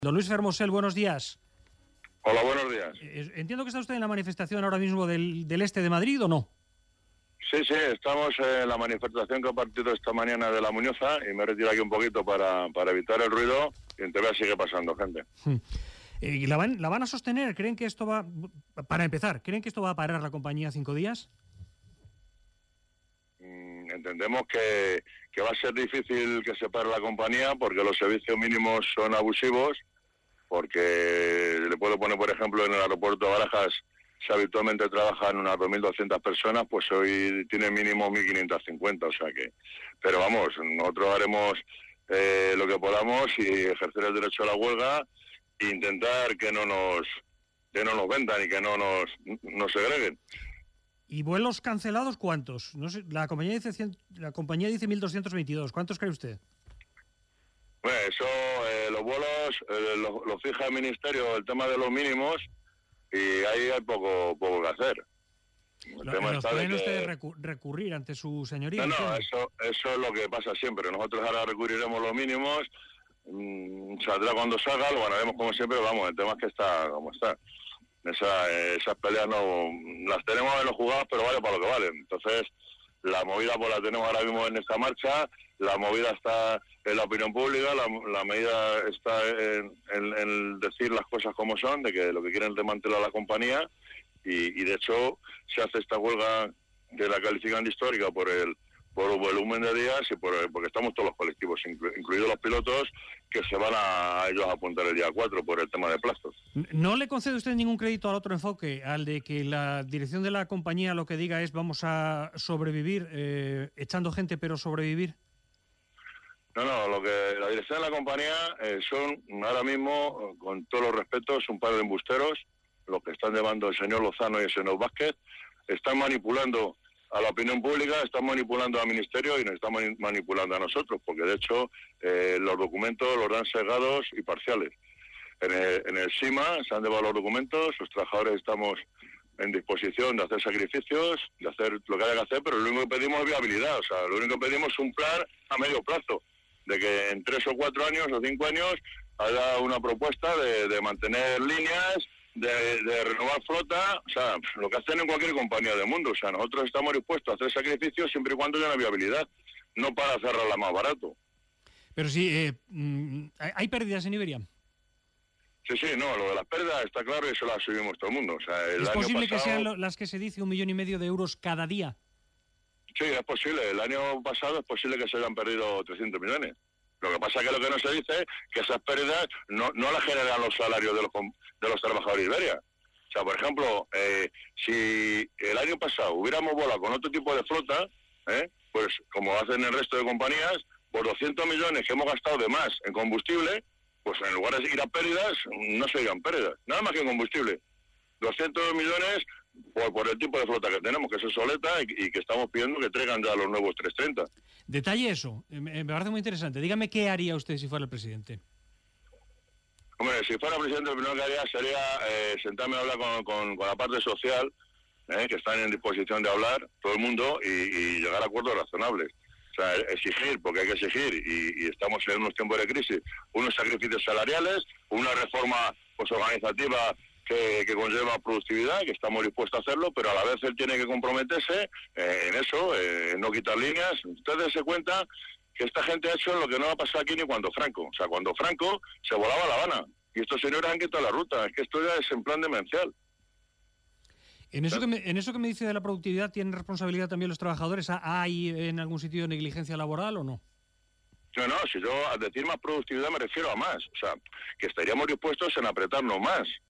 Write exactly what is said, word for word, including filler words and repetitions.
Don Luis Fermosel, buenos días. Hola, buenos días. Eh, Entiendo que está usted en la manifestación ahora mismo del, del este de Madrid, ¿o no? Sí, sí, estamos en la manifestación que ha partido esta mañana de La Muñoza y me retiro aquí un poquito para, para evitar el ruido y en T V sigue pasando gente. Hmm. Eh, ¿la, van, ¿La van a sostener? ¿Creen que esto va, para empezar, ¿creen que esto va a parar la compañía cinco días? Mm, entendemos que, que va a ser difícil que se pare la compañía porque los servicios mínimos son abusivos, porque le puedo poner, por ejemplo, en el aeropuerto de Barajas, si habitualmente trabajan unas dos mil doscientas personas, pues hoy tiene mínimo mil quinientas cincuenta, o sea que... Pero vamos, nosotros haremos eh, lo que podamos y ejercer el derecho a la huelga e intentar que no nos que no nos vendan y que no nos, nos segreguen. ¿Y vuelos cancelados cuántos? No sé, la compañía dice cien, la compañía dice mil doscientos veintidós. ¿Cuántos cree usted? Bueno, eso, eh, los vuelos eh, lo, lo fija el Ministerio, el tema de los mínimos, y ahí hay poco poco que hacer. El Lo, tema ¿Los está pueden de que... ustedes recu recurrir ante su señoría? No, no, eso, eso es lo que pasa siempre. Nosotros ahora recurriremos los mínimos, mmm, saldrá cuando salga, lo ganaremos como siempre, vamos, el tema es que está como está. Esa, esas peleas no las tenemos en los jugados, pero vale para lo que valen. Entonces, la movida pues la tenemos ahora mismo en esta marcha, la movida está en la opinión pública, la, la medida está en, en, en decir las cosas como son, de que lo que quieren es desmantelar la compañía, y, y de hecho se hace esta huelga que la califican de histórica por el por el volumen de días y por el, porque estamos todos los colectivos, inclu, incluidos los pilotos, que se van a, a ellos a apuntar el día cuatro por el tema de plazos. ¿No le concede usted ningún crédito al otro enfoque, al de que la dirección de la compañía lo que diga es vamos a sobrevivir, eh, echando gente pero sobrevivir? No, no, lo que la dirección de la compañía eh, son ahora mismo, con todos los respetos, un par de embusteros, los que están llevando el señor Lozano y el señor Vázquez, están manipulando a la opinión pública, están manipulando al Ministerio y nos están manipulando a nosotros, porque de hecho eh, los documentos los dan sesgados y parciales. En el, en el SIMA se han llevado los documentos, los trabajadores estamos en disposición de hacer sacrificios, de hacer lo que haya que hacer, pero lo único que pedimos es viabilidad, o sea, lo único que pedimos es un plan a medio plazo, de que en tres o cuatro años o cinco años haya una propuesta de, de mantener líneas, de, de renovar flota, o sea, lo que hacen en cualquier compañía del mundo. O sea, nosotros estamos dispuestos a hacer sacrificios siempre y cuando haya una viabilidad, no para cerrarla más barato. Pero sí, eh, ¿hay pérdidas en Iberia? Sí, sí, no, lo de las pérdidas está claro y eso lo asumimos todo el mundo. O sea, el ¿Es año posible pasado... que sean las que se dice un millón y medio de euros cada día? Sí, es posible. El año pasado es posible que se hayan perdido trescientos millones. Lo que pasa es que lo que no se dice es que esas pérdidas no, no las generan los salarios de los, de los trabajadores de Iberia. O sea, por ejemplo, eh, si el año pasado hubiéramos volado con otro tipo de flota, eh, pues como hacen el resto de compañías, por doscientos millones que hemos gastado de más en combustible, pues en lugar de ir a pérdidas, no se irán pérdidas, nada más que en combustible. doscientos millones por, por el tipo de flota que tenemos, que es obsoleta y, y que estamos pidiendo que traigan ya los nuevos trescientos treinta. Detalle eso, me parece muy interesante. Dígame qué haría usted si fuera el presidente. Hombre, si fuera presidente, lo primero que haría sería eh, sentarme a hablar con, con, con la parte social, eh, que están en disposición de hablar, todo el mundo, y, y llegar a acuerdos razonables. O sea, exigir, porque hay que exigir, y, y estamos en unos tiempos de crisis, unos sacrificios salariales, una reforma pues, organizativa que, que conlleva productividad, que estamos dispuestos a hacerlo, pero a la vez él tiene que comprometerse eh, en eso, eh, no quitar líneas. Ustedes se cuenta que esta gente ha hecho lo que no ha pasado aquí ni cuando Franco. O sea, cuando Franco se volaba a La Habana, y estos señores han quitado la ruta. Es que esto ya es en plan demencial. En eso, que me, en eso que me dice de la productividad, ¿tienen responsabilidad también los trabajadores? ¿Hay en algún sitio negligencia laboral o no? No, no, si yo al decir más productividad me refiero a más. O sea, que estaríamos dispuestos en apretarnos más.